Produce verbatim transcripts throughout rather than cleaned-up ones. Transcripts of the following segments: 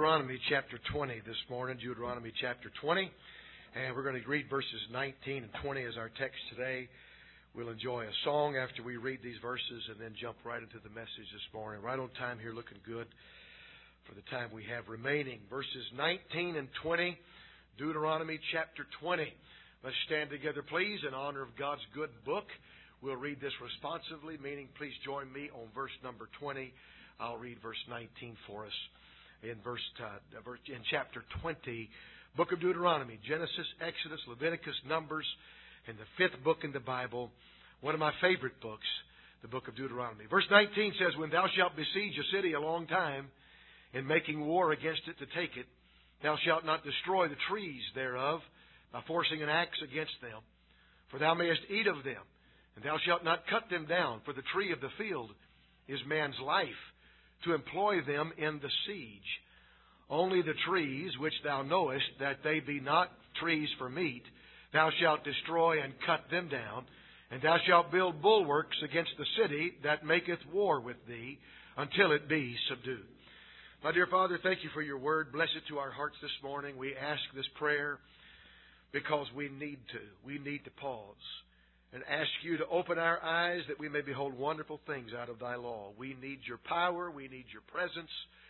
Deuteronomy chapter twenty this morning, Deuteronomy chapter twenty. And we're going to read verses nineteen and twenty as our text today. We'll enjoy a song after we read these verses and then jump right into the message this morning. Right on time here, looking good for the time we have remaining. Verses nineteen and twenty, Deuteronomy chapter twenty. Let's stand together, please, in honor of God's good book. We'll read this responsively, meaning please join me on verse number twenty. I'll read verse nineteen for us. In verse uh, in chapter twenty, book of Deuteronomy, Genesis, Exodus, Leviticus, Numbers, and the fifth book in the Bible, one of my favorite books, the book of Deuteronomy. Verse nineteen says, "When thou shalt besiege a city a long time, in making war against it to take it, thou shalt not destroy the trees thereof by forcing an axe against them. For thou mayest eat of them, and thou shalt not cut them down, for the tree of the field is man's life, to employ them in the siege. Only the trees which thou knowest that they be not trees for meat, thou shalt destroy and cut them down, and thou shalt build bulwarks against the city that maketh war with thee, until it be subdued." My dear Father, thank you for your word. Bless it to our hearts this morning. We ask this prayer because we need to. We need to pause and ask you to open our eyes that we may behold wonderful things out of thy law. We need your power. We need your presence.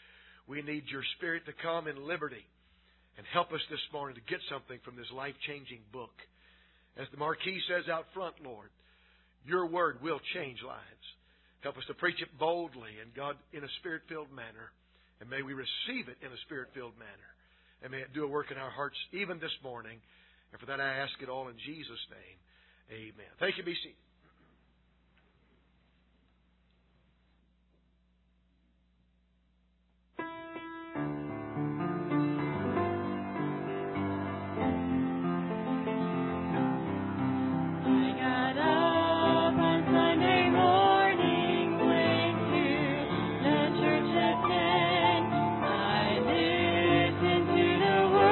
We need your Spirit to come in liberty and help us this morning to get something from this life-changing book. As the marquee says out front, Lord, your word will change lives. Help us to preach it boldly and, God, in a Spirit-filled manner. And may we receive it in a Spirit-filled manner. And may it do a work in our hearts even this morning. And for that I ask it all in Jesus' name. Amen. Thank you. Be seated.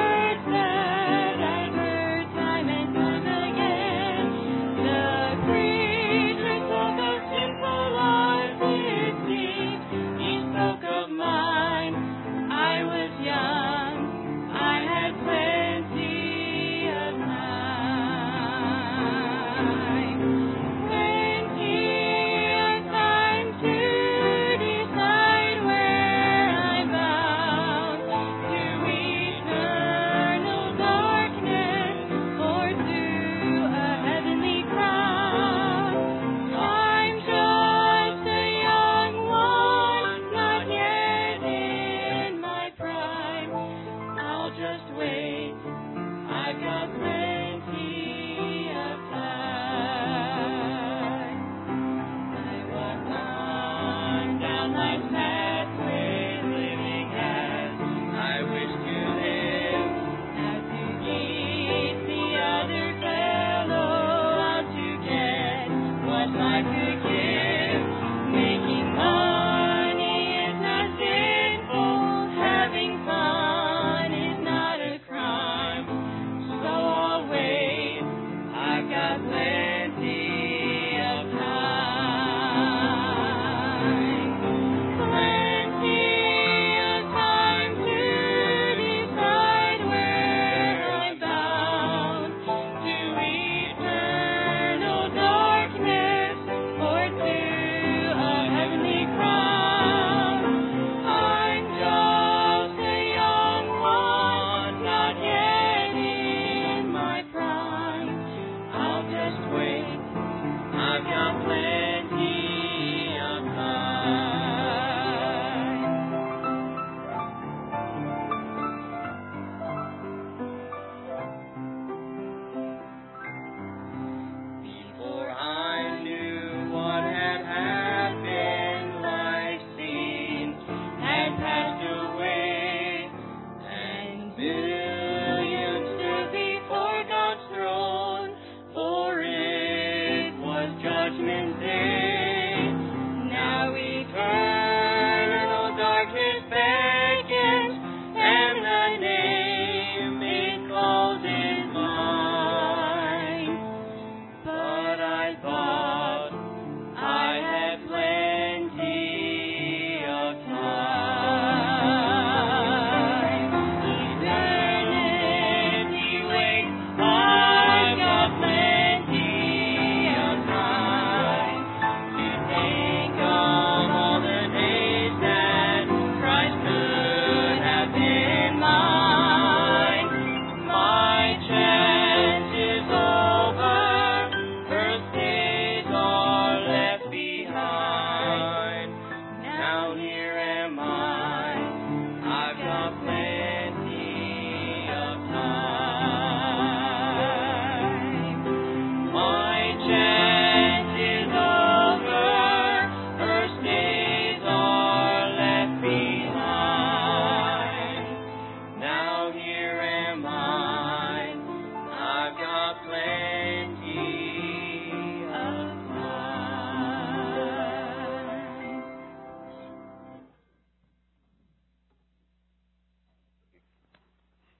Free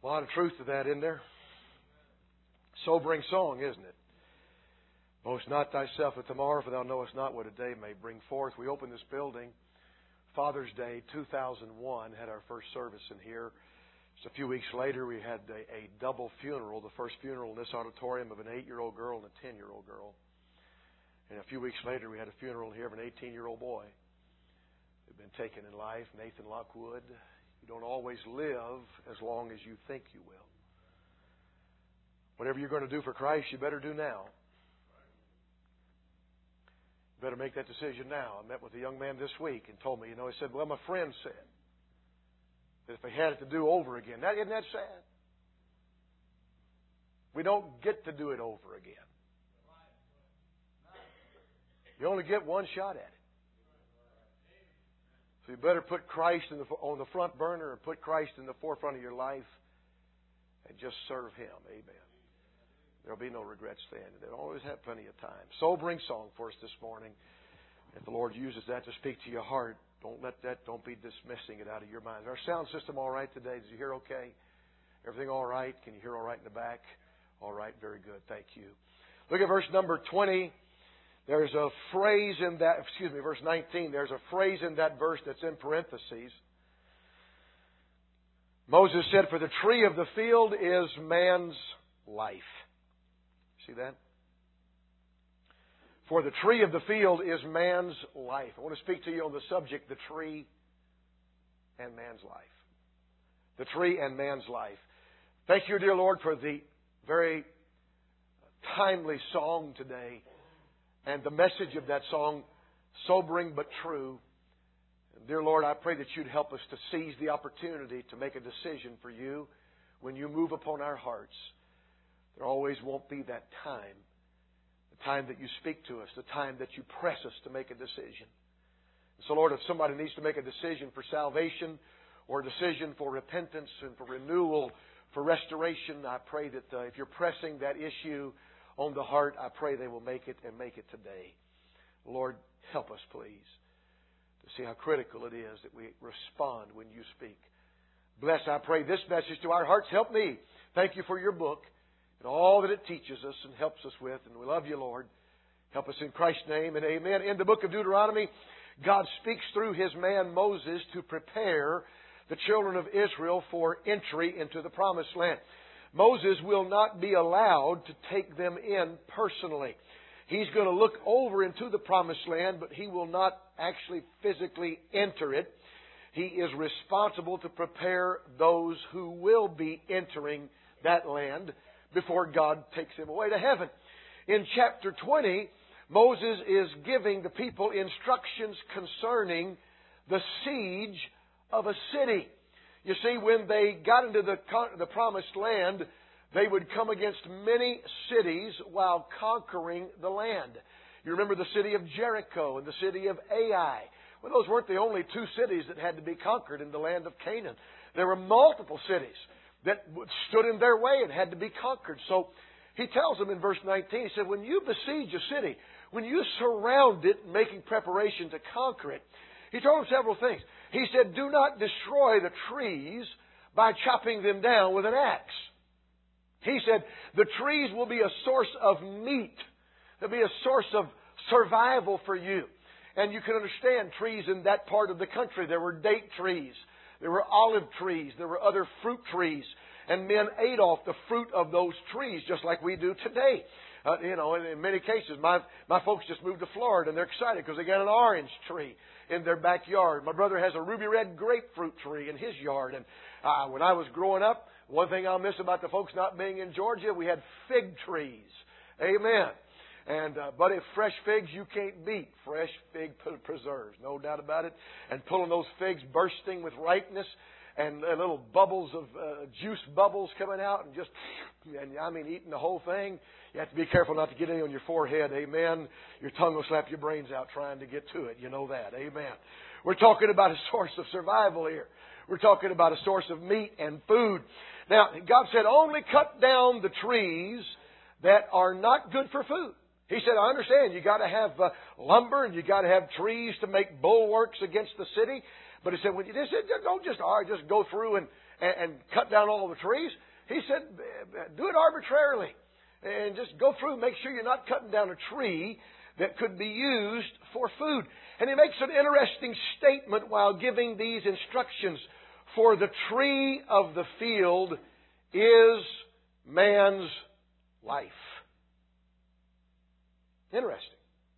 A lot of truth to that, isn't there? Sobering song, isn't it? Boast not thyself of tomorrow, for thou knowest not what a day may bring forth. We opened this building, Father's Day, two thousand one, had our first service in here. Just a few weeks later, we had a, a double funeral, the first funeral in this auditorium of an eight-year-old girl and a ten-year-old girl. And a few weeks later, we had a funeral here of an eighteen-year-old boy who'd been taken in life, Nathan Lockwood. You don't always live as long as you think you will. Whatever you're going to do for Christ, you better do now. You better make that decision now. I met with a young man this week and told me, you know, he said, well, my friend said that if they had it to do over again, that, isn't that sad? We don't get to do it over again. You only get one shot at it. So you better put Christ in the, on the front burner and put Christ in the forefront of your life and just serve Him. Amen. There'll be no regrets then. They'll always have plenty of time. Sobering song for us this morning. If the Lord uses that to speak to your heart, don't let that, don't be dismissing it out of your mind. Is our sound system all right today? Did you hear okay? Everything all right? Can you hear all right in the back? All right, very good. Thank you. Look at verse number twenty. There's a phrase in that, excuse me, verse nineteen. There's a phrase in that verse that's in parentheses. Moses said, for the tree of the field is man's life. See that? For the tree of the field is man's life. I want to speak to you on the subject, the tree and man's life. The tree and man's life. Thank you, dear Lord, for the very timely song today. And the message of that song, sobering but true. And dear Lord, I pray that You'd help us to seize the opportunity to make a decision for You when You move upon our hearts. There always won't be that time, the time that You speak to us, the time that You press us to make a decision. So, Lord, if somebody needs to make a decision for salvation or a decision for repentance and for renewal, for restoration, I pray that uh, if You're pressing that issue on the heart, I pray they will make it and make it today. Lord, help us, please, to see how critical it is that we respond when You speak. Bless, I pray, this message to our hearts. Help me. Thank You for Your book and all that it teaches us and helps us with. And we love You, Lord. Help us in Christ's name and amen. In the book of Deuteronomy, God speaks through His man Moses to prepare the children of Israel for entry into the promised land. Moses will not be allowed to take them in personally. He's going to look over into the promised land, but he will not actually physically enter it. He is responsible to prepare those who will be entering that land before God takes them away to heaven. In chapter twenty, Moses is giving the people instructions concerning the siege of a city. You see, when they got into the, the promised land, they would come against many cities while conquering the land. You remember the city of Jericho and the city of Ai. Well, those weren't the only two cities that had to be conquered in the land of Canaan. There were multiple cities that stood in their way and had to be conquered. So he tells them in verse nineteen, he said, when you besiege a city, when you surround it, making preparation to conquer it, he told them several things. He said, do not destroy the trees by chopping them down with an axe. He said, the trees will be a source of meat. They'll be a source of survival for you. And you can understand trees in that part of the country. There were date trees. There were olive trees. There were other fruit trees. And men ate off the fruit of those trees just like we do today. Uh, you know, in, in many cases, my, my folks just moved to Florida and they're excited because they got an orange tree in their backyard. My brother has a ruby red grapefruit tree in his yard. And uh, when I was growing up, one thing I'll miss about the folks not being in Georgia, we had fig trees. Amen. And, uh, but if fresh figs, you can't beat fresh fig preserves. No doubt about it. And pulling those figs bursting with ripeness and uh, little bubbles of uh, juice bubbles coming out and just, and I mean, eating the whole thing. You have to be careful not to get any on your forehead. Amen. Your tongue will slap your brains out trying to get to it. You know that. Amen. We're talking about a source of survival here. We're talking about a source of meat and food. Now, God said, only cut down the trees that are not good for food. He said, I understand you got to have uh, lumber and you got to have trees to make bulwarks against the city. But he said, when you just said, don't just all right, just go through and, and, and cut down all the trees. He said, do it arbitrarily. And just go through, make sure you're not cutting down a tree that could be used for food. And he makes an interesting statement while giving these instructions. For the tree of the field is man's life. Interesting.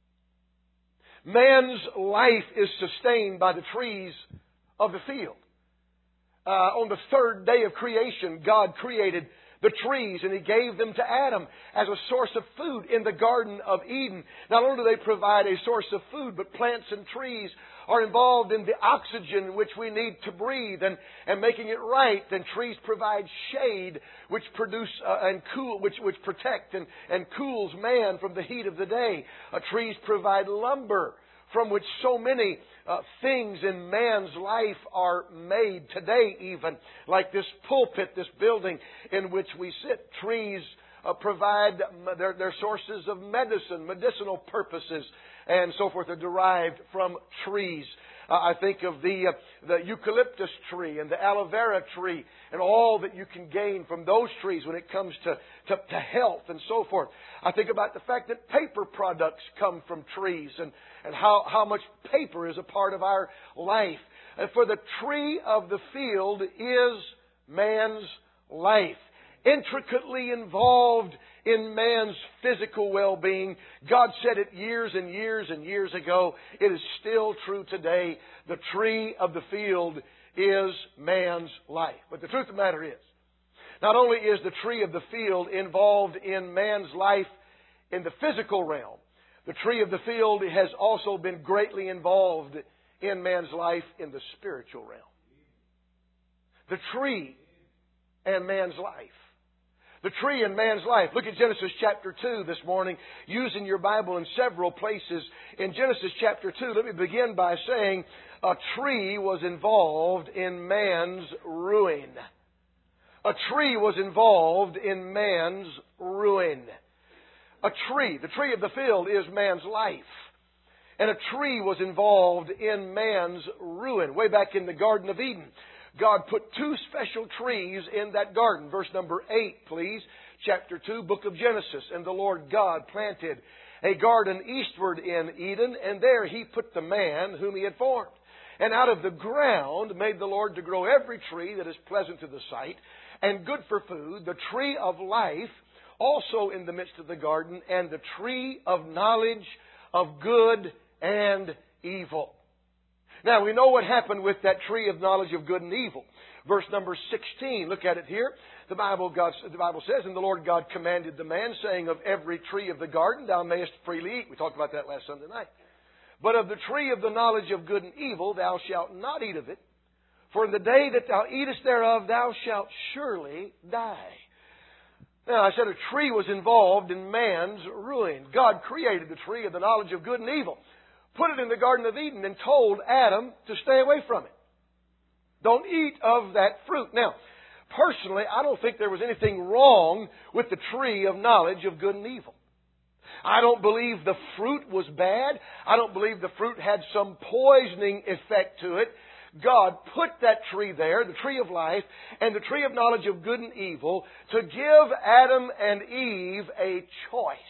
Man's life is sustained by the trees of the field. Uh, on the third day of creation, God created the trees, and He gave them to Adam as a source of food in the Garden of Eden. Not only do they provide a source of food, but plants and trees are involved in the oxygen which we need to breathe and, and making it right. And trees provide shade which produce uh, and cool, which, which protect and, and cools man from the heat of the day. Uh, trees provide lumber from which so many uh, things in man's life are made today even. Like this pulpit, this building in which we sit. Trees uh, provide their, their sources of medicine, medicinal purposes, and so forth are derived from trees. Uh, I think of the uh, the eucalyptus tree and the aloe vera tree and all that you can gain from those trees when it comes to, to, to health and so forth. I think about the fact that paper products come from trees and, and how, how much paper is a part of our life. And for the tree of the field is man's life. Intricately involved in man's physical well-being. God said it years and years and years ago. It is still true today. The tree of the field is man's life. But the truth of the matter is, not only is the tree of the field involved in man's life in the physical realm, the tree of the field has also been greatly involved in man's life in the spiritual realm. The tree and man's life. The tree in man's life. Look at Genesis chapter two this morning, using your Bible in several places. In Genesis chapter two, let me begin by saying a tree was involved in man's ruin. A tree was involved in man's ruin. A tree, the tree of the field, is man's life. And a tree was involved in man's ruin. Way back in the Garden of Eden, God put two special trees in that garden. Verse number eight, please. Chapter two, book of Genesis. And the Lord God planted a garden eastward in Eden, and there He put the man whom He had formed. And out of the ground made the Lord to grow every tree that is pleasant to the sight, and good for food, the tree of life also in the midst of the garden, and the tree of knowledge of good and evil. Now, we know what happened with that tree of knowledge of good and evil. Verse number sixteen, look at it here. The Bible, God, the Bible says, And the Lord God commanded the man, saying, Of every tree of the garden thou mayest freely eat. We talked about that last Sunday night. But of the tree of the knowledge of good and evil thou shalt not eat of it. For in the day that thou eatest thereof thou shalt surely die. Now, I said a tree was involved in man's ruin. God created the tree of the knowledge of good and evil, put it in the Garden of Eden, and told Adam to stay away from it. Don't eat of that fruit. Now, personally, I don't think there was anything wrong with the tree of knowledge of good and evil. I don't believe the fruit was bad. I don't believe the fruit had some poisoning effect to it. God put that tree there, the tree of life, and the tree of knowledge of good and evil, to give Adam and Eve a choice.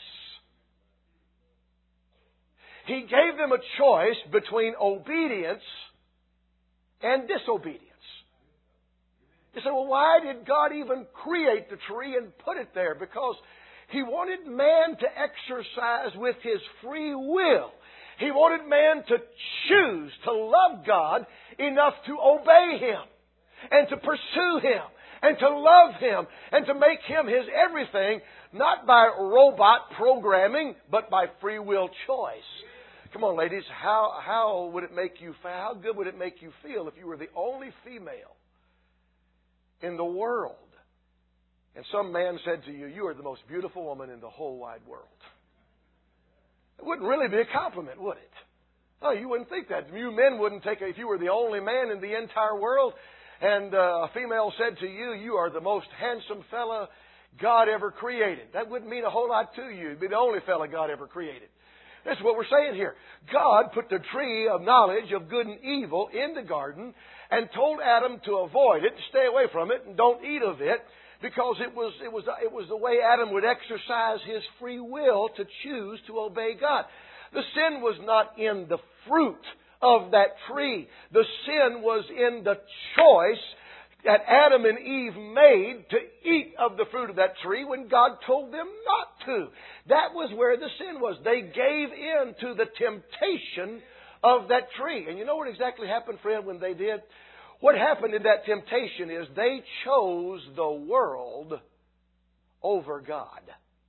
He gave them a choice between obedience and disobedience. You say, well, why did God even create the tree and put it there? Because He wanted man to exercise with his free will. He wanted man to choose to love God enough to obey Him and to pursue Him and to love Him and to make Him his everything, not by robot programming, but by free will choice. Come on, ladies, how, how would it make you, how good would it make you feel if you were the only female in the world and some man said to you, you are the most beautiful woman in the whole wide world? It wouldn't really be a compliment, would it? No, you wouldn't think that. You men wouldn't take it if you were the only man in the entire world and uh, a female said to you, you are the most handsome fella God ever created. That wouldn't mean a whole lot to you. You'd be the only fella God ever created. That's what we're saying here. God put the tree of knowledge of good and evil in the garden and told Adam to avoid it, stay away from it, and don't eat of it, because it was, it was, it was the way Adam would exercise his free will to choose to obey God. The sin was not in the fruit of that tree. The sin was in the choice that Adam and Eve made to eat of the fruit of that tree when God told them not to. That was where the sin was. They gave in to the temptation of that tree. And you know what exactly happened, friend, when they did? What happened in that temptation is they chose the world over God.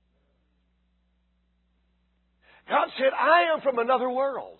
God said, I am from another world.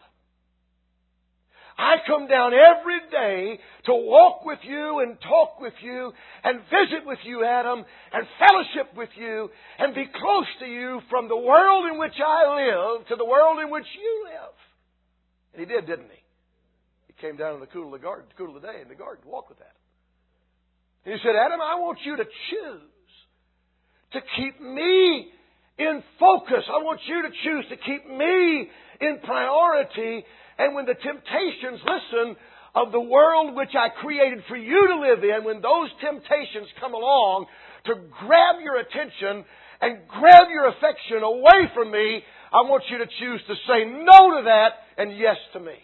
I come down every day to walk with you and talk with you and visit with you, Adam, and fellowship with you and be close to you from the world in which I live to the world in which you live. And He did, didn't He? He came down in the cool of the garden, cool of the day in the garden to walk with Adam. And He said, Adam, I want you to choose to keep me in focus. I want you to choose to keep me in priority. And when the temptations, listen, of the world which I created for you to live in, when those temptations come along to grab your attention and grab your affection away from me, I want you to choose to say no to that and yes to me.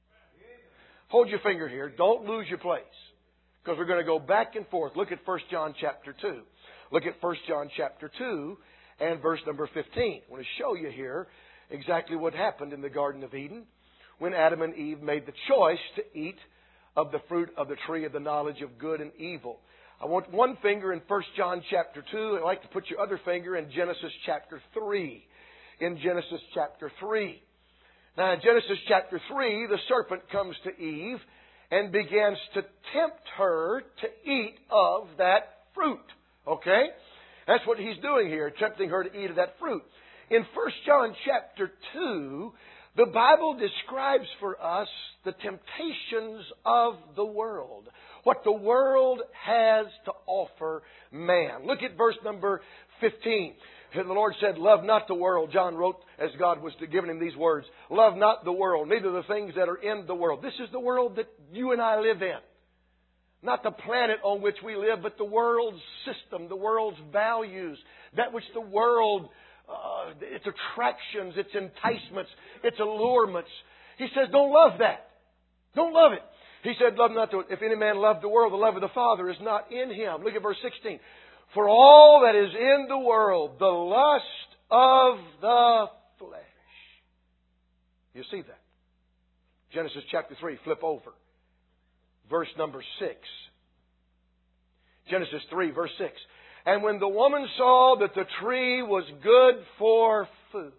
Hold your finger here. Don't lose your place. Because we're going to go back and forth. Look at First John chapter two. Look at First John chapter two and verse number fifteen. I want to show you here exactly what happened in the Garden of Eden when Adam and Eve made the choice to eat of the fruit of the tree of the knowledge of good and evil. I want one finger in First John chapter two. I'd like to put your other finger in Genesis chapter three. In Genesis chapter three. Now in Genesis chapter three, the serpent comes to Eve and begins to tempt her to eat of that fruit. Okay? That's what he's doing here, tempting her to eat of that fruit. In First John chapter two, the Bible describes for us the temptations of the world. What the world has to offer man. Look at verse number fifteen. The Lord said, love not the world. John wrote as God was giving him these words. Love not the world, neither the things that are in the world. This is the world that you and I live in. Not the planet on which we live, but the world's system, the world's values. That which the world, uh, its attractions, its enticements, its allurements. He says, don't love that. Don't love it. He said, love not the world. If any man love the world, the love of the Father is not in him. Look at verse sixteen. For all that is in the world, the lust of the flesh. You see that? Genesis chapter three, flip over. Verse number six. Genesis three, verse six. And when the woman saw that the tree was good for food,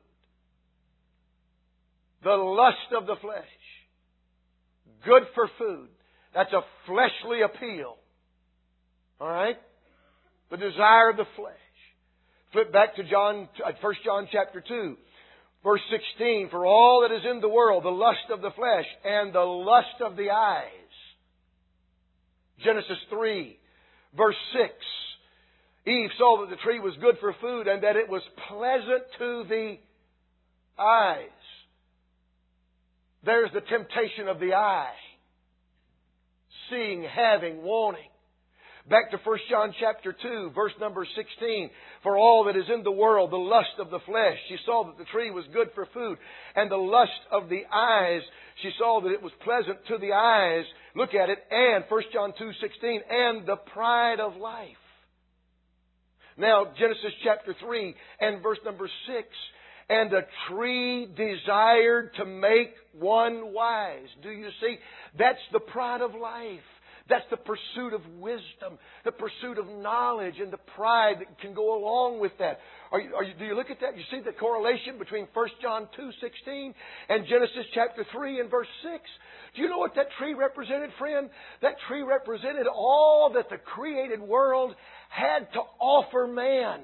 the lust of the flesh, good for food. That's a fleshly appeal. All right? The desire of the flesh. Flip back to John, First John chapter two, verse sixteen. For all that is in the world, the lust of the flesh and the lust of the eyes. Genesis three, verse six. Eve saw that the tree was good for food and that it was pleasant to the eyes. There's the temptation of the eye. Seeing, having, wanting. Back to First John chapter two, verse number sixteen. For all that is in the world, the lust of the flesh. She saw that the tree was good for food. And the lust of the eyes. She saw that it was pleasant to the eyes. Look at it. And First John two sixteen. And the pride of life. Now, Genesis chapter three and verse number six. And a tree desired to make one wise. Do you see? That's the pride of life. That's the pursuit of wisdom, the pursuit of knowledge, and the pride that can go along with that. Are you, are you, do you look at that? You see the correlation between First John two sixteen and Genesis chapter three and verse six? Do you know what that tree represented, friend? That tree represented all that the created world had to offer man.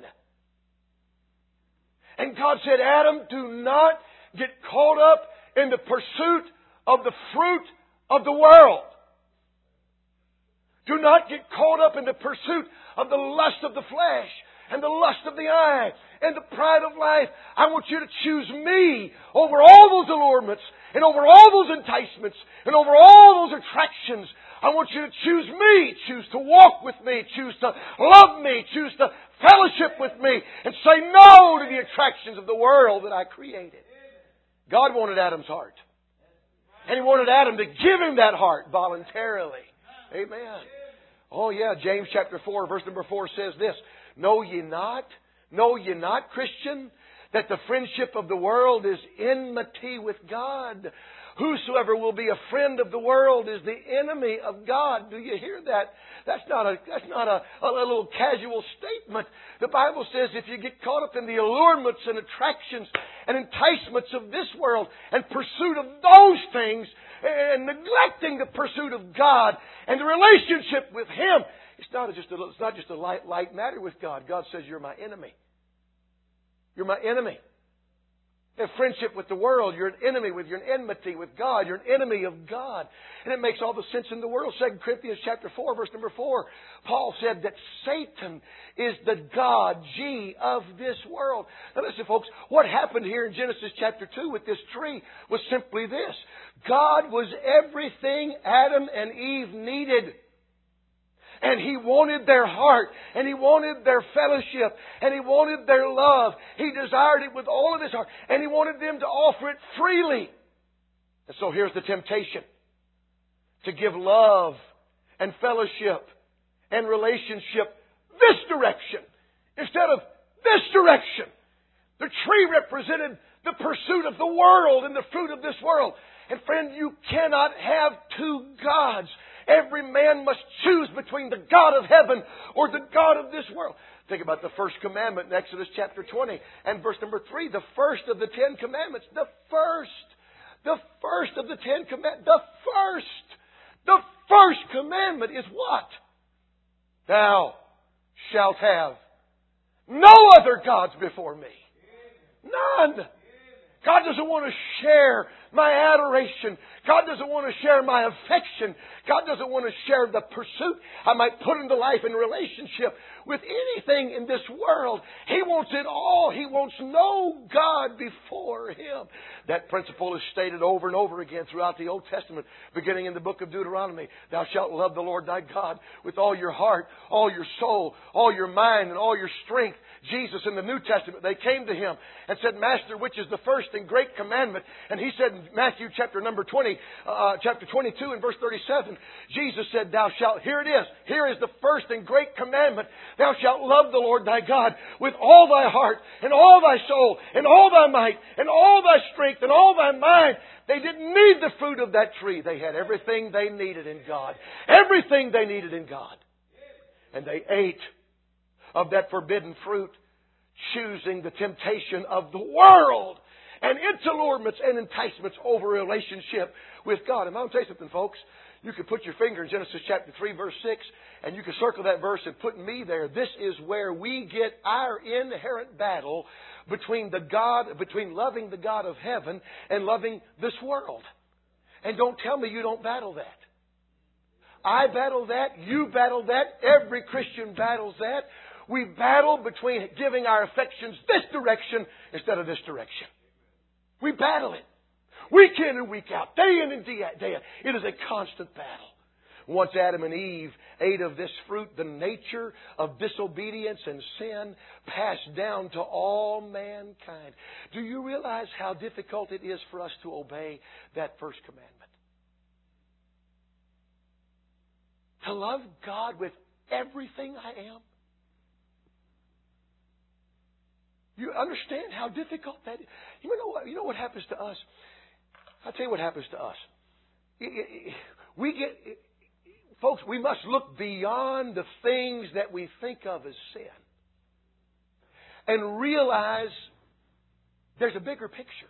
And God said, Adam, do not get caught up in the pursuit of the fruit of the world. Do not get caught up in the pursuit of the lust of the flesh and the lust of the eye and the pride of life. I want you to choose me over all those allurements and over all those enticements and over all those attractions. I want you to choose me, choose to walk with me, choose to love me, choose to fellowship with me, and say no to the attractions of the world that I created. God wanted Adam's heart. And He wanted Adam to give him that heart voluntarily. Amen. Oh yeah, James chapter four, verse number four says this, Know ye not, know ye not, Christian, that the friendship of the world is enmity with God? Whosoever will be a friend of the world is the enemy of God. Do you hear that? That's not a that's not a, a little casual statement. The Bible says if you get caught up in the allurements and attractions and enticements of this world and pursuit of those things and neglecting the pursuit of God and the relationship with Him, it's not just a, it's not just a light, light matter with God. God says you're my enemy. You're my enemy. You have friendship with the world. You're an enemy with, you're an enmity with God. You're an enemy of God. And it makes all the sense in the world. Second Corinthians chapter four, verse number four. Paul said that Satan is the God, G, of this world. Now listen, folks, what happened here in Genesis chapter two with this tree was simply this. God was everything Adam and Eve needed. And He wanted their heart. And He wanted their fellowship. And He wanted their love. He desired it with all of His heart. And He wanted them to offer it freely. And so here's the temptation. To give love and fellowship and relationship this direction instead of this direction. The tree represented the pursuit of the world and the fruit of this world. And friend, you cannot have two gods. Every man must choose between the God of heaven or the God of this world. Think about the first commandment in Exodus chapter twenty and verse number three. The first of the Ten Commandments. The first. The first of the Ten Commandments. The first. The first commandment is what? Thou shalt have no other gods before me. None. God doesn't want to share my adoration. God doesn't want to share my affection. God doesn't want to share the pursuit I might put into life in relationship with anything in this world. He wants it all. He wants no God before Him. That principle is stated over and over again throughout the Old Testament, beginning in the book of Deuteronomy. Thou shalt love the Lord thy God with all your heart, all your soul, all your mind, and all your strength. Jesus in the New Testament, they came to Him and said, Master, which is the first and great commandment? And He said in Matthew chapter number twenty, uh, chapter twenty-two and verse thirty-seven, Jesus said, Thou shalt, here it is, here is the first and great commandment. Thou shalt love the Lord thy God with all thy heart and all thy soul and all thy might and all thy strength and all thy mind. They didn't need the fruit of that tree. They had everything they needed in God. Everything they needed in God. And they ate of that forbidden fruit, choosing the temptation of the world and its allurements and enticements over a relationship with God. And I'll tell you something, folks. You could put your finger in Genesis chapter three, verse six, and you can circle that verse and put me there. This is where we get our inherent battle between the God, between loving the God of heaven and loving this world. And don't tell me you don't battle that. I battle that. You battle that. Every Christian battles that. We battle between giving our affections this direction instead of this direction. We battle it. Week in and week out. Day in and day out. It is a constant battle. Once Adam and Eve ate of this fruit, the nature of disobedience and sin passed down to all mankind. Do you realize how difficult it is for us to obey that first commandment? To love God with everything I am? You understand how difficult that is? You know what, you know what happens to us? I'll tell you what happens to us. We get, folks, we must look beyond the things that we think of as sin and realize there's a bigger picture.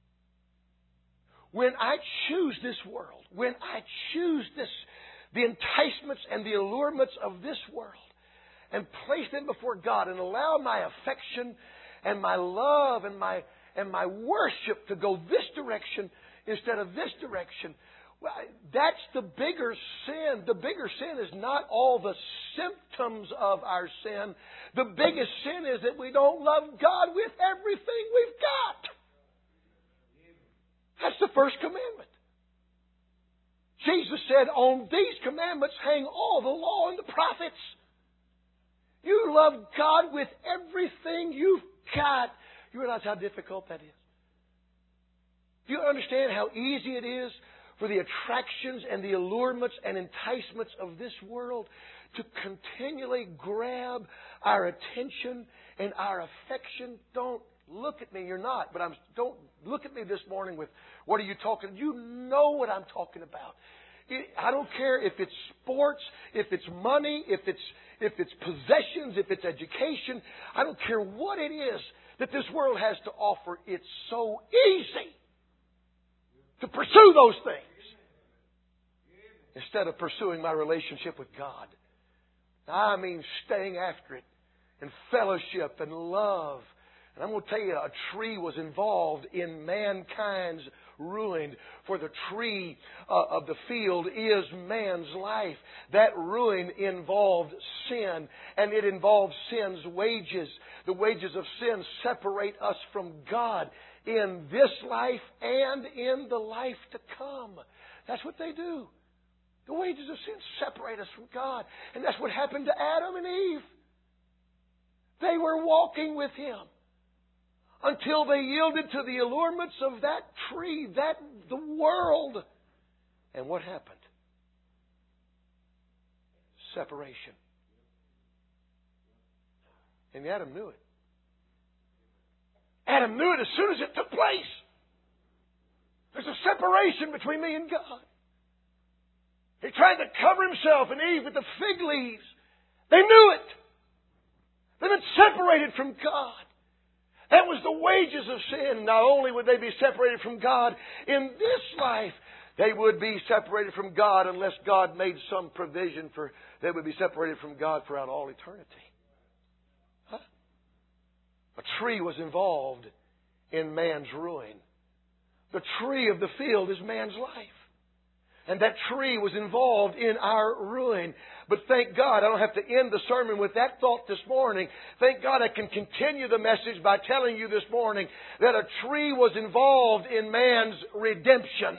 When I choose this world, when I choose this, the enticements and the allurements of this world and place them before God and allow my affection and my love and my and my worship to go this direction instead of this direction, Well, that's the bigger sin. The bigger sin is not all the symptoms of our sin. The biggest sin is that we don't love God with everything we've got. That's the first commandment. Jesus said, on these commandments hang all the law and the prophets. You love God with everything you've got. You realize how difficult that is? Do you understand how easy it is for the attractions and the allurements and enticements of this world to continually grab our attention and our affection? Don't look at me. You're not. But I'm, don't look at me this morning with, what are you talking? You know what I'm talking about. It, I don't care if it's sports, if it's money, if it's, if it's possessions, if it's education. I don't care what it is that this world has to offer. It's so easy to pursue those things instead of pursuing my relationship with God. I mean staying after it and fellowship and love. And I'm going to tell you, a tree was involved in mankind's ruin. For the tree uh, of the field is man's life. That ruin involved sin, and it involved sin's wages. The wages of sin separate us from God in this life and in the life to come. That's what they do. The wages of sin separate us from God. And that's what happened to Adam and Eve. They were walking with Him until they yielded to the allurements of that tree, that the world. And what happened? Separation. And Adam knew it. Adam knew it as soon as it took place. There's a separation between me and God. He tried to cover himself and Eve with the fig leaves. They knew it. They've been separated from God. That was the wages of sin. Not only would they be separated from God in this life, they would be separated from God unless God made some provision for they would be separated from God throughout all eternity. Huh? A tree was involved in man's ruin. The tree of the field is man's life. And that tree was involved in our ruin. But thank God, I don't have to end the sermon with that thought this morning. Thank God I can continue the message by telling you this morning that a tree was involved in man's redemption.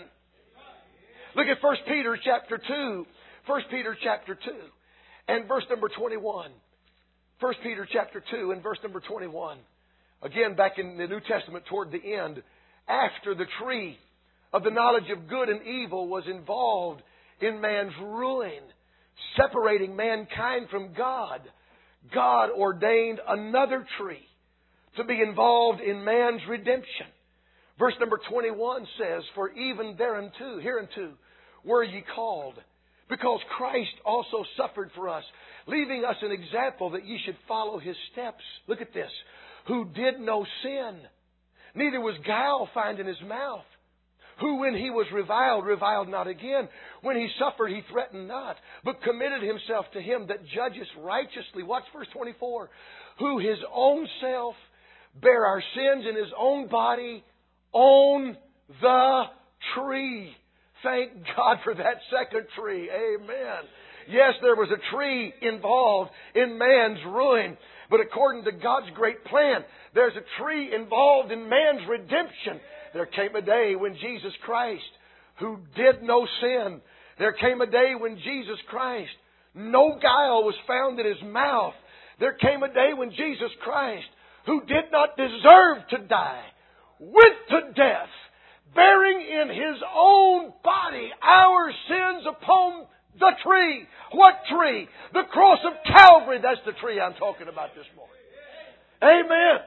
Look at First Peter chapter two. First Peter chapter two and verse number twenty-one. First Peter chapter two and verse number twenty-one. Again, back in the New Testament toward the end, after the tree of the knowledge of good and evil was involved in man's ruin, separating mankind from God, God ordained another tree to be involved in man's redemption. Verse number twenty-one says, for even thereunto, hereunto, were ye called, because Christ also suffered for us, leaving us an example that ye should follow His steps. Look at this. Who did no sin, neither was guile found in His mouth. Who, when He was reviled, reviled not again. When He suffered, He threatened not, but committed Himself to Him that judgeth righteously. Watch verse twenty-four. Who His own self bare our sins in His own body on the tree. Thank God for that second tree. Amen. Yes, there was a tree involved in man's ruin. But according to God's great plan, there's a tree involved in man's redemption. There came a day when Jesus Christ, who did no sin, there came a day when Jesus Christ, no guile was found in His mouth. There came a day when Jesus Christ, who did not deserve to die, went to death, bearing in His own body our sins upon the tree. What tree? The cross of Calvary. That's the tree I'm talking about this morning. Amen.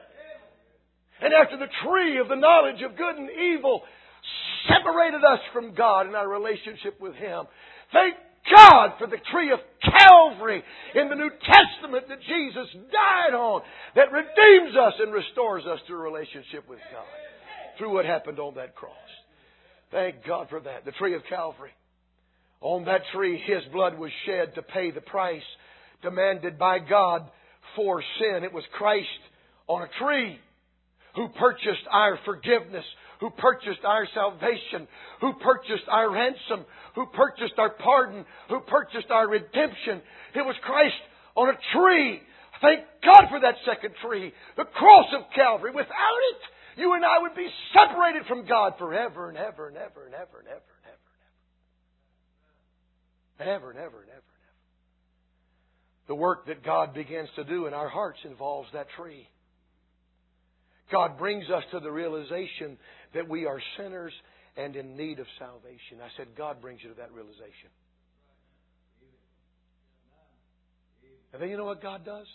And after the tree of the knowledge of good and evil separated us from God in our relationship with Him, thank God for the tree of Calvary in the New Testament that Jesus died on, that redeems us and restores us to a relationship with God through what happened on that cross. Thank God for that. The tree of Calvary. On that tree, His blood was shed to pay the price demanded by God for sin. It was Christ on a tree who purchased our forgiveness, who who purchased our salvation, who purchased our ransom, who purchased our pardon, who purchased our redemption. It was Christ on a tree. Thank God for that second tree, the cross of Calvary. Without it, you and I would be separated from God forever and ever and ever and ever and ever and ever and ever. And ever and ever and ever and ever. The work that God begins to do in our hearts involves that tree. God brings us to the realization that we are sinners and in need of salvation. I said, God brings you to that realization. And then you know what God does?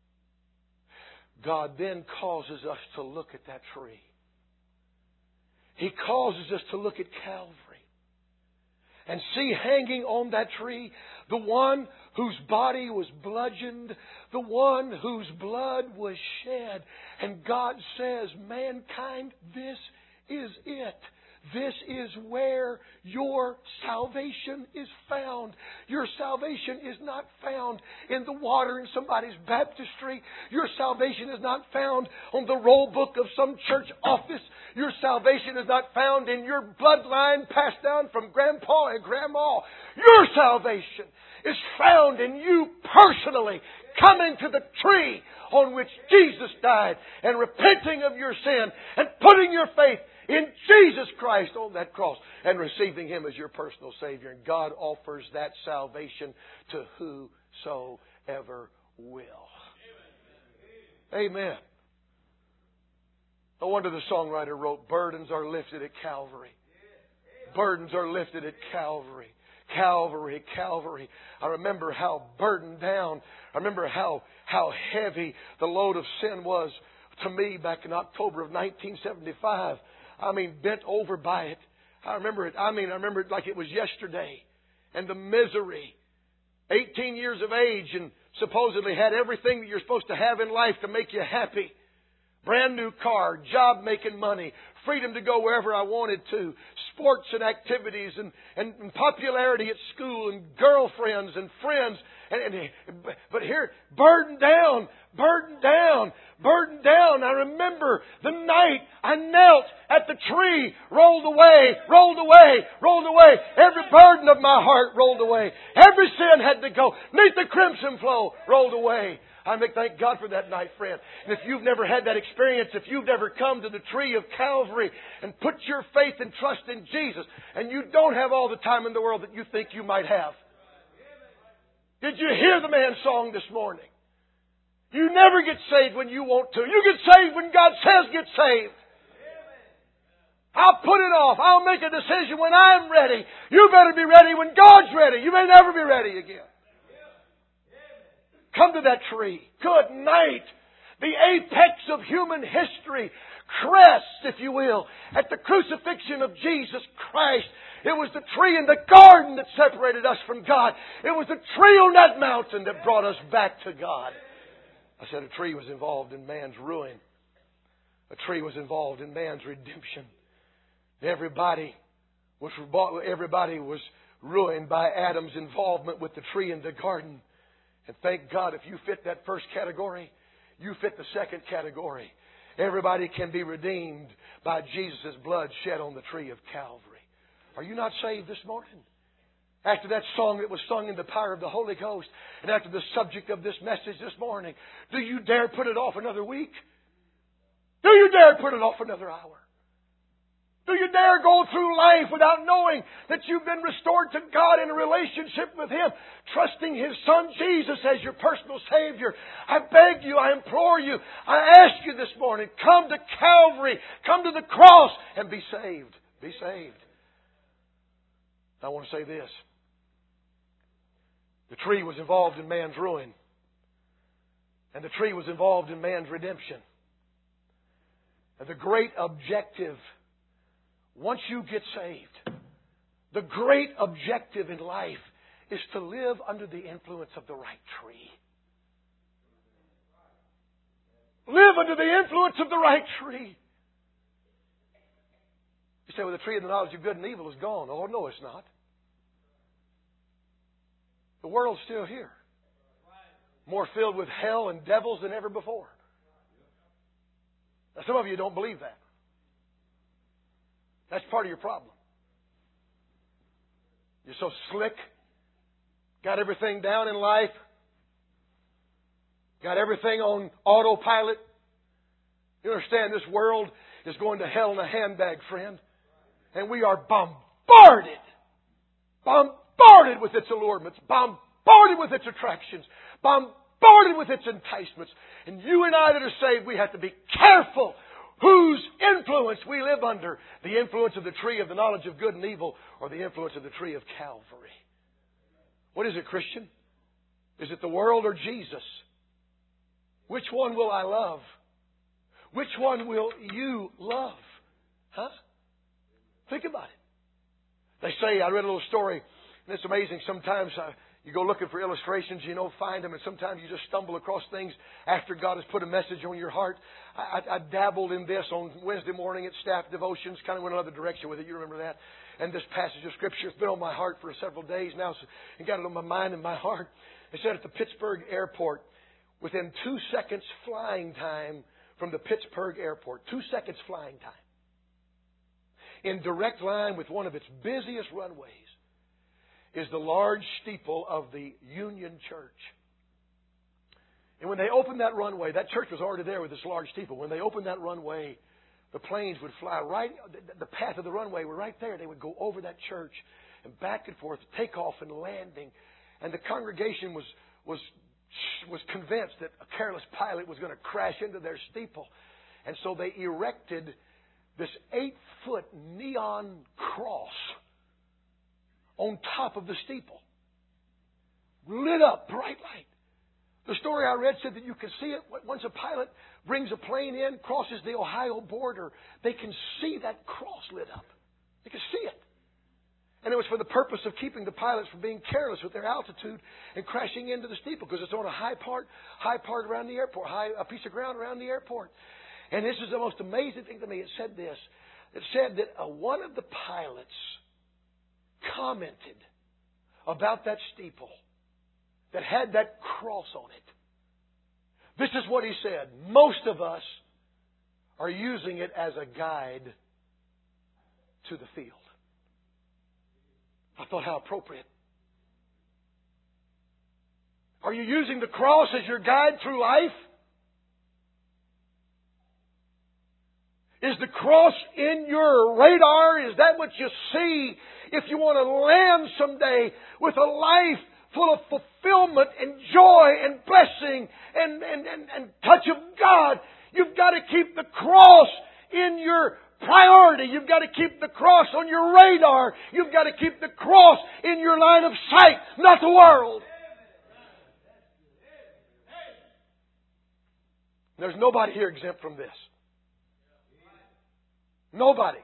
God then causes us to look at that tree. He causes us to look at Calvary and see hanging on that tree the one whose body was bludgeoned, the one whose blood was shed. And God says, mankind, this is it. This is where your salvation is found. Your salvation is not found in the water in somebody's baptistry. Your salvation is not found on the roll book of some church office. Your salvation is not found in your bloodline passed down from grandpa and grandma. Your salvation is found in you personally coming to the tree on which Jesus died and repenting of your sin and putting your faith in Jesus Christ on that cross and receiving Him as your personal Savior. And God offers that salvation to whosoever will. Amen. No wonder the songwriter wrote, burdens are lifted at Calvary. Burdens are lifted at Calvary. Calvary, Calvary. I remember how burdened down, I remember how, how heavy the load of sin was to me back in October of nineteen seventy-five. I mean, bent over by it. I remember it. I mean, I remember it like it was yesterday. And the misery. eighteen years of age and supposedly had everything that you're supposed to have in life to make you happy. Brand new car, job making money, freedom to go wherever I wanted to, sports and activities and, and, and popularity at school and girlfriends and friends. And, and, but here, burdened down, burdened down, burdened down. I remember the night I knelt at the tree, rolled away, rolled away, rolled away. Every burden of my heart rolled away. Every sin had to go. Meet the crimson flow, rolled away. I make thank God for that night, friend. And if you've never had that experience, if you've never come to the tree of Calvary and put your faith and trust in Jesus, and you don't have all the time in the world that you think you might have. Did you hear the man's song this morning? You never get saved when you want to. You get saved when God says get saved. I'll put it off. I'll make a decision when I'm ready. You better be ready when God's ready. You may never be ready again. Come to that tree. Good night. The apex of human history. Crest, if you will, at the crucifixion of Jesus Christ. It was the tree in the garden that separated us from God. It was the tree on that mountain that brought us back to God. I said a tree was involved in man's ruin. A tree was involved in man's redemption. Everybody was, everybody was ruined by Adam's involvement with the tree in the garden. And thank God if you fit that first category, you fit the second category. Everybody can be redeemed by Jesus' blood shed on the tree of Calvary. Are you not saved this morning? After that song that was sung in the power of the Holy Ghost, and after the subject of this message this morning, do you dare put it off another week? Do you dare put it off another hour? Do you dare go through life without knowing that you've been restored to God in a relationship with Him, trusting His Son Jesus as your personal Savior? I beg you, I implore you, I ask you this morning, come to Calvary, come to the cross, and be saved. Be saved. I want to say this. The tree was involved in man's ruin, and the tree was involved in man's redemption. And the great objective, once you get saved, the great objective in life is to live under the influence of the right tree. Live under the influence of the right tree. You say, well, the tree of the knowledge of good and evil is gone. Oh, no, it's not. The world's still here. More filled with hell and devils than ever before. Now, some of you don't believe that. That's part of your problem. You're so slick. Got everything down in life. Got everything on autopilot. You understand this world is going to hell in a handbag, friend. And we are bombarded. Bombarded with its allurements. Bombarded with its attractions. Bombarded with its enticements. And you and I that are saved, we have to be careful whose influence we live under. The influence of the tree of the knowledge of good and evil, or the influence of the tree of Calvary. What is it, Christian? Is it the world or Jesus? Which one will I love? Which one will you love? Huh? Think about it. They say, I read a little story, and it's amazing. Sometimes uh, you go looking for illustrations, you don't find them, and sometimes you just stumble across things after God has put a message on your heart. I, I, I dabbled in this on Wednesday morning at staff devotions, kind of went another direction with it. You remember that? And this passage of Scripture has been on my heart for several days now, so it got it on my mind and my heart. It said at the Pittsburgh airport, within two seconds flying time from the Pittsburgh airport, two seconds flying time, in direct line with one of its busiest runways, is the large steeple of the Union Church. And when they opened that runway, that church was already there with this large steeple. When they opened that runway, the planes would fly right, the path of the runway were right there. They would go over that church and back and forth, takeoff and landing. And the congregation was, was, was convinced that a careless pilot was going to crash into their steeple. And so they erected this eight-foot neon cross on top of the steeple. Lit up, bright light. The story I read said that you can see it once a pilot brings a plane in, crosses the Ohio border. They can see that cross lit up. They can see it. And it was for the purpose of keeping the pilots from being careless with their altitude and crashing into the steeple, because it's on a high part, high part around the airport, high, a piece of ground around the airport. And this is the most amazing thing to me. It said this. It said that uh, one of the pilots commented about that steeple that had that cross on it. This is what he said. Most of us are using it as a guide to the field. I thought, how appropriate. Are you using the cross as your guide through life? Is the cross in your radar? Is that what you see if you want to land someday with a life full of fulfillment and joy and blessing and, and, and, and touch of God? You've got to keep the cross in your priority. You've got to keep the cross on your radar. You've got to keep the cross in your line of sight, not the world. There's nobody here exempt from this. Nobody.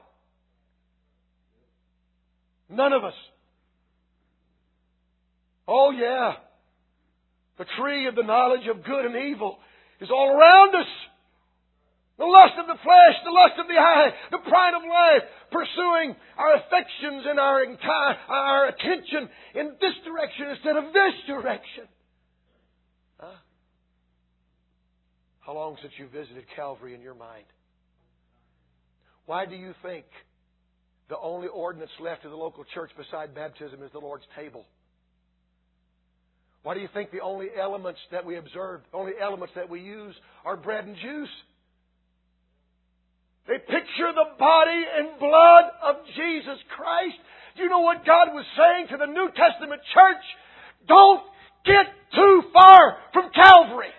None of us. Oh yeah. The tree of the knowledge of good and evil is all around us. The lust of the flesh, the lust of the eye, the pride of life, pursuing our affections and our entire, our attention in this direction instead of this direction. Huh? How long since you visited Calvary in your mind? Why do you think the only ordinance left of the local church beside baptism is the Lord's table? Why do you think the only elements that we observe, the only elements that we use are bread and juice? They picture the body and blood of Jesus Christ. Do you know what God was saying to the New Testament church? Don't get too far from Calvary.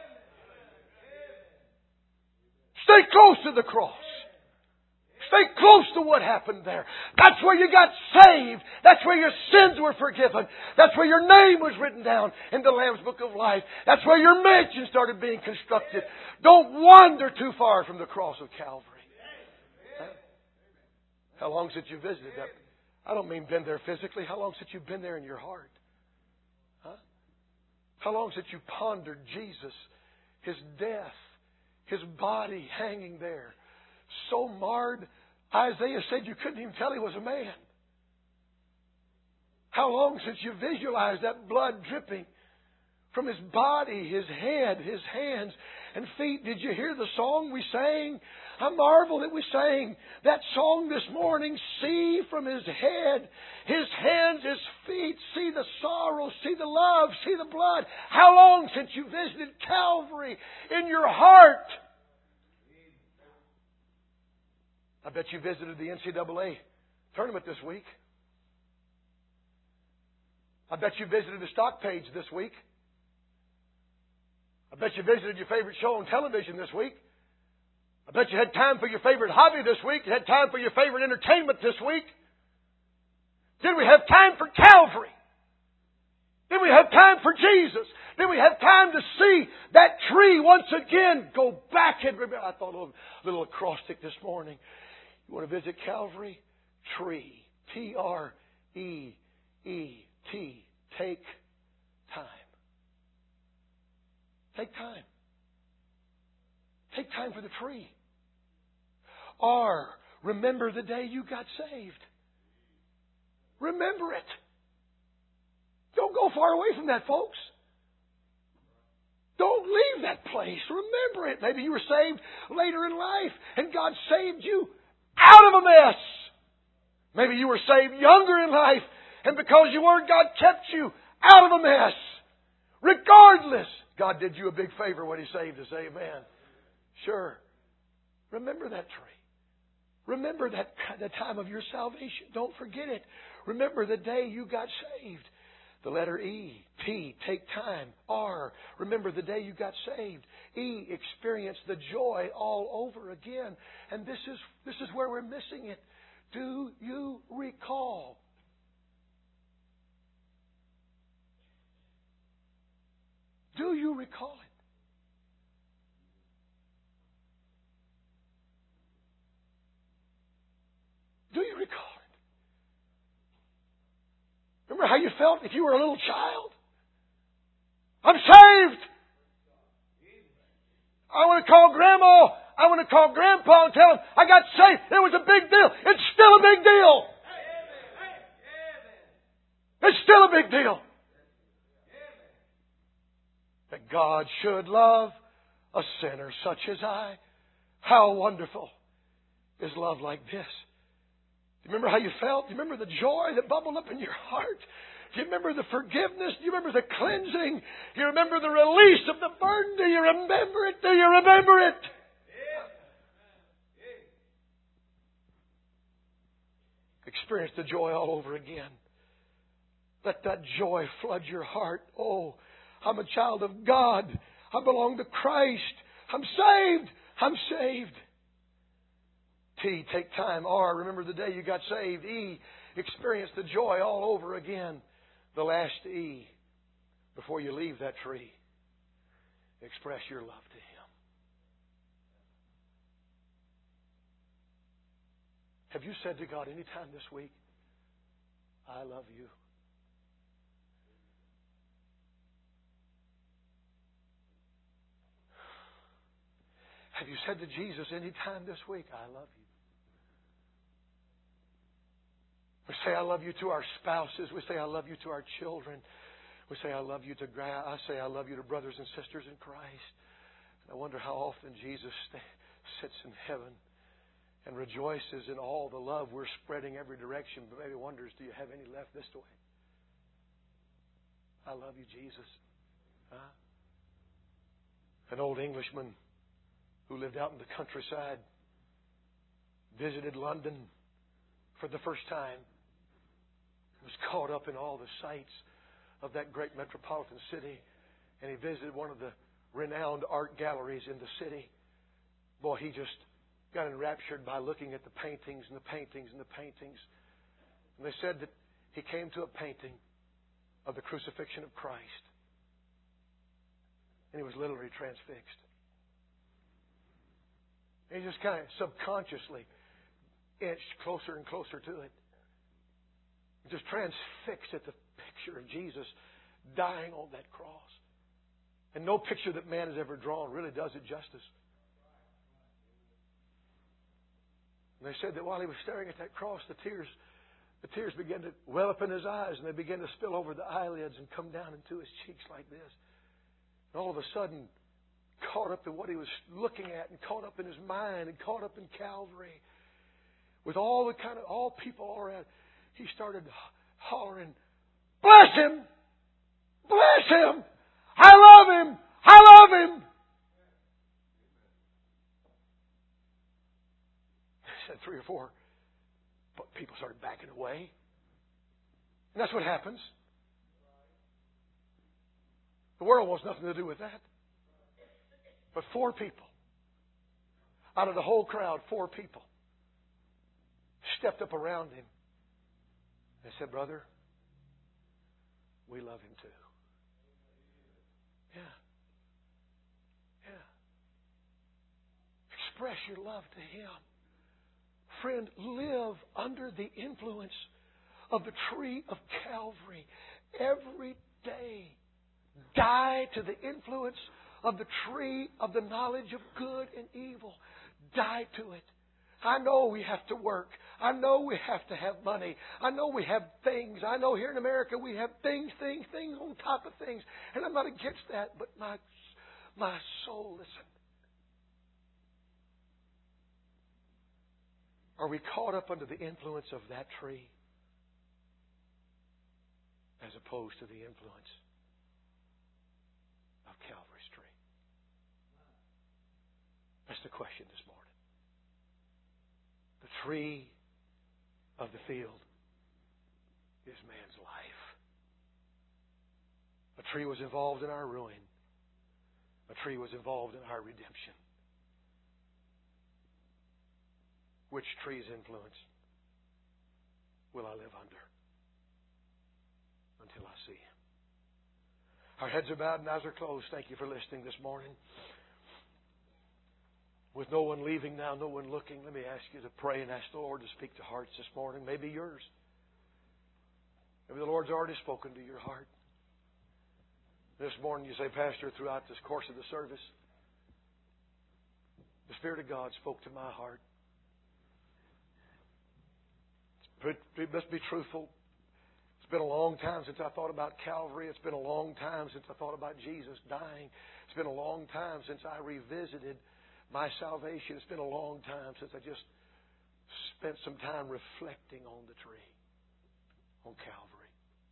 Stay close to the cross. Stay close to what happened there. That's where you got saved. That's where your sins were forgiven. That's where your name was written down in the Lamb's Book of Life. That's where your mansion started being constructed. Don't wander too far from the cross of Calvary. Huh? How long since you visited that? I don't mean been there physically. How long since you've been there in your heart? Huh? How long since you pondered Jesus, His death, His body hanging there, so marred, Isaiah said you couldn't even tell he was a man. How long since you visualized that blood dripping from His body, His head, His hands and feet. Did you hear the song we sang? I marvel that we sang that song this morning. See from His head, His hands, His feet. See the sorrow, see the love, see the blood. How long since you visited Calvary in your heart? I bet you visited the N C double A tournament this week. I bet you visited the stock page this week. I bet you visited your favorite show on television this week. I bet you had time for your favorite hobby this week. You had time for your favorite entertainment this week. Did we have time for Calvary? Did we have time for Jesus? Did we have time to see that tree once again? Go back and remember. I thought of a little acrostic this morning. You want to visit Calvary? Tree. T R E E T. Take time. Take time. Take time for the tree. R. Remember the day you got saved. Remember it. Don't go far away from that, folks. Don't leave that place. Remember it. Maybe you were saved later in life and God saved you out of a mess. Maybe you were saved younger in life and because you weren't, God kept you out of a mess. Regardless, God did you a big favor when He saved us. Amen. Sure. Remember that tree. Remember that the time of your salvation. Don't forget it. Remember the day you got saved. The letter E. T. Take time. R. Remember the day you got saved. E. Experience the joy all over again. And this is this is where we're missing it. Do you recall? Do you recall it? Do you recall it? Remember how you felt if you were a little child? I'm saved! I want to call Grandma. I want to call Grandpa and tell him I got saved. It was a big deal. It's still a big deal. It's still a big deal. That God should love a sinner such as I. How wonderful is love like this. Do you remember how you felt? Do you remember the joy that bubbled up in your heart? Do you remember the forgiveness? Do you remember the cleansing? Do you remember the release of the burden? Do you remember it? Do you remember it? Experience the joy all over again. Let that joy flood your heart. Oh, I'm a child of God. I belong to Christ. I'm saved. I'm saved. T, take time. R, remember the day you got saved. E, experience the joy all over again. The last E, before you leave that tree, express your love to Him. Have you said to God anytime this week, I love you? Have you said to Jesus anytime this week, I love you? We say, I love you to our spouses. We say, I love you to our children. We say, I love you to, I say, I love you to brothers and sisters in Christ. And I wonder how often Jesus sits in heaven and rejoices in all the love we're spreading every direction, but maybe wonders, do you have any left this way? I love you, Jesus. Huh? An old Englishman who lived out in the countryside visited London for the first time. He was caught up in all the sights of that great metropolitan city, and he visited one of the renowned art galleries in the city. Boy, he just got enraptured by looking at the paintings and the paintings and the paintings. And they said that he came to a painting of the crucifixion of Christ, and he was literally transfixed. And he just kind of subconsciously inched closer and closer to it. Just transfixed at the picture of Jesus dying on that cross. And no picture that man has ever drawn really does it justice. And they said that while he was staring at that cross, the tears, the tears began to well up in his eyes, and they began to spill over the eyelids and come down into his cheeks like this. And all of a sudden, caught up in what he was looking at and caught up in his mind and caught up in Calvary, with all the kind of, all people all around, he started hollering, "Bless him! Bless him! I love him! I love him!" He said three or four, but people started backing away. And that's what happens. The world wants nothing to do with that. But four people, out of the whole crowd, four people stepped up around him and said, "Brother, we love him too." Yeah. Yeah. Express your love to him. Friend, live under the influence of the tree of Calvary every day. Die to the influence of the tree of the knowledge of good and evil. Die to it. I know we have to work. I know we have to have money. I know we have things. I know here in America we have things, things, things on top of things. And I'm not against that, but my, my soul, listen. Are we caught up under the influence of that tree as opposed to the influence of Calvary's tree? That's the question this morning. The tree of the field is man's life. A tree was involved in our ruin. A tree was involved in our redemption. Which tree's influence will I live under until I see him? Our heads are bowed and eyes are closed. Thank you for listening this morning. With no one leaving now, no one looking, let me ask you to pray and ask the Lord to speak to hearts this morning. Maybe yours. Maybe the Lord's already spoken to your heart. This morning you say, "Pastor, throughout this course of the service, the Spirit of God spoke to my heart." It must be truthful. It's been a long time since I thought about Calvary. It's been a long time since I thought about Jesus dying. It's been a long time since I revisited my salvation. It's been a long time since I just spent some time reflecting on the tree, on Calvary.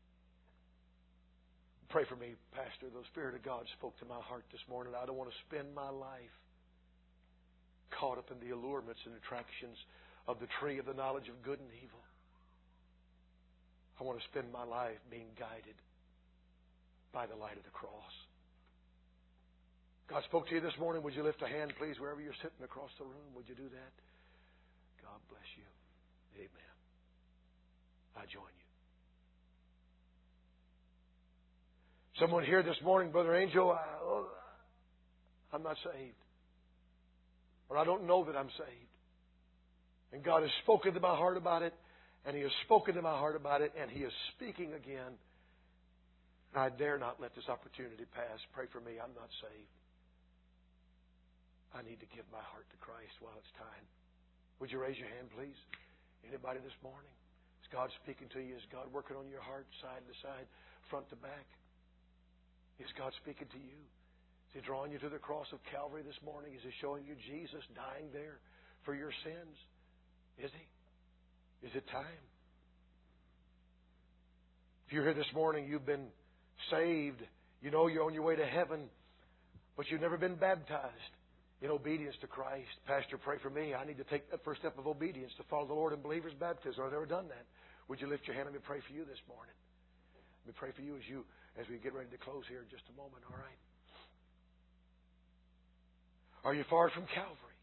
Pray for me, Pastor. The Spirit of God spoke to my heart this morning. I don't want to spend my life caught up in the allurements and attractions of the tree of the knowledge of good and evil. I want to spend my life being guided by the light of the cross. God spoke to you this morning. Would you lift a hand, please, wherever you're sitting across the room? Would you do that? God bless you. Amen. I join you. Someone here this morning, Brother Angel, I, oh, I'm not saved. Or I don't know that I'm saved. And God has spoken to my heart about it. And He has spoken to my heart about it. And He is speaking again. I dare not let this opportunity pass. Pray for me. I'm not saved. I need to give my heart to Christ while it's time. Would you raise your hand, please? Anybody this morning? Is God speaking to you? Is God working on your heart, side to side, front to back? Is God speaking to you? Is He drawing you to the cross of Calvary this morning? Is He showing you Jesus dying there for your sins? Is He? Is it time? If you're here this morning, you've been saved. You know you're on your way to heaven, but you've never been baptized in obedience to Christ. Pastor, pray for me. I need to take that first step of obedience to follow the Lord in believer's baptism. I've never done that. Would you lift your hand? Let me pray for you this morning. Let me pray for you as you as we get ready to close here in just a moment. All right. Are you far from Calvary?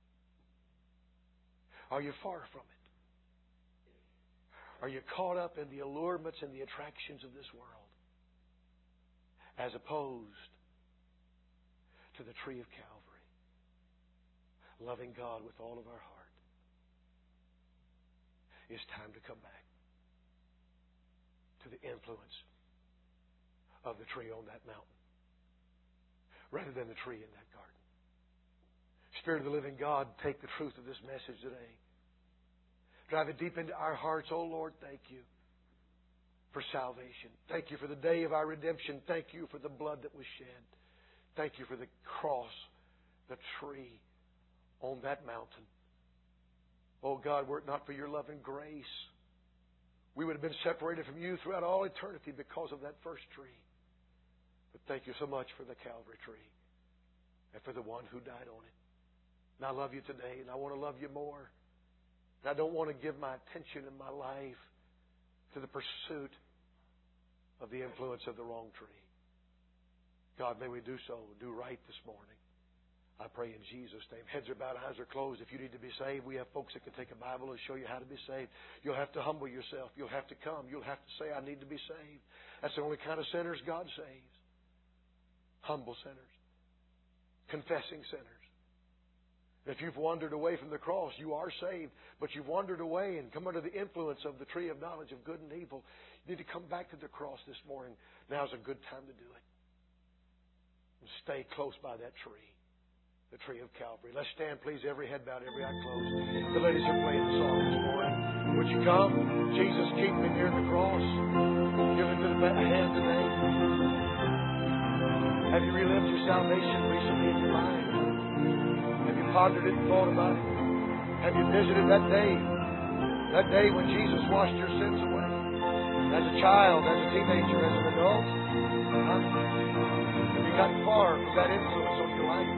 Are you far from it? Are you caught up in the allurements and the attractions of this world as opposed to the tree of Calvary, loving God with all of our heart? It's time to come back to the influence of the tree on that mountain rather than the tree in that garden. Spirit of the living God, take the truth of this message today. Drive it deep into our hearts. Oh, Lord, thank you for salvation. Thank you for the day of our redemption. Thank you for the blood that was shed. thank you for the cross, the tree on that mountain. Oh God, were it not for your love and grace, we would have been separated from you throughout all eternity because of that first tree. But thank you so much for the Calvary tree and for the one who died on it. And I love you today, and I want to love you more. And I don't want to give my attention in my life to the pursuit of the influence of the wrong tree. God, may we do so, do right this morning. I pray in Jesus' name. Heads are bowed, eyes are closed. If you need to be saved, we have folks that can take a Bible and show you how to be saved. You'll have to humble yourself. You'll have to come. You'll have to say, I need to be saved. That's the only kind of sinners God saves. Humble sinners. Confessing sinners. If you've wandered away from the cross, you are saved, but you've wandered away and come under the influence of the tree of knowledge of good and evil. You need to come back to the cross this morning. Now's a good time to do it. And stay close by that tree. The tree of Calvary. Let's stand, please. Every head bowed, every eye closed. The ladies are playing the song this morning. Would you come? Jesus, keep me near the cross. Give it to the hand today. Have you relived your salvation recently in your mind? Have you pondered it and thought about it? Have you visited that day? That day when Jesus washed your sins away? As a child, as a teenager, as an adult? Huh? Have you gotten far from that influence on your life?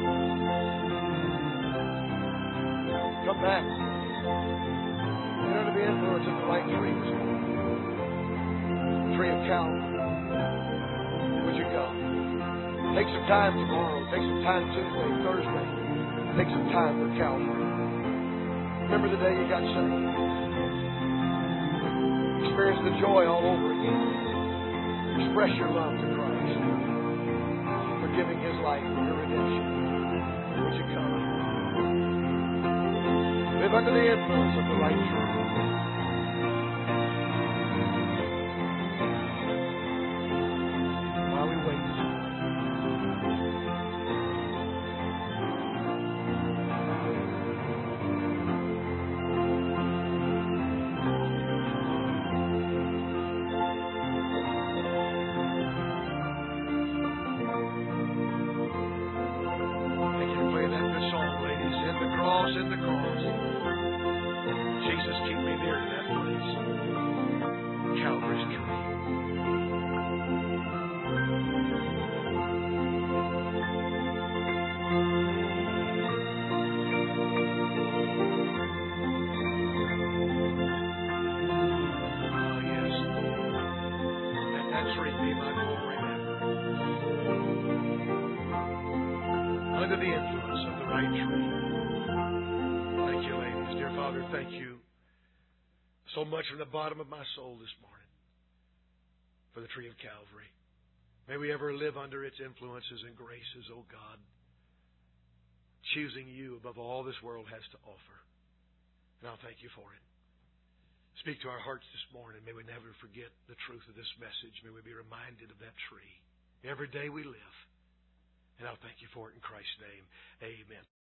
Come back. Get under the influence of the right tree this morning. The tree of Calvary. Would you come? Take some time tomorrow. Take some time Tuesday, Thursday. Take some time for Calvary. Remember the day you got saved. Experience the joy all over again. Express your love to Christ for giving His life for your redemption. Would you come? Live under the influence of the right tree. While we wait. Thank you for playing that good song, ladies. In the cross, in the cross. Jesus, keep me near to that place. Calvary's tree. Oh, yes. Let that tree be my glory now. Under the influence of the right tree. Thank you, ladies. Dear Father, thank you so much from the bottom of my soul this morning for the tree of Calvary. May we ever live under its influences and graces, oh God, choosing you above all this world has to offer. And I'll thank you for it. Speak to our hearts this morning. May we never forget the truth of this message. May we be reminded of that tree every day we live. And I'll thank you for it in Christ's name. Amen.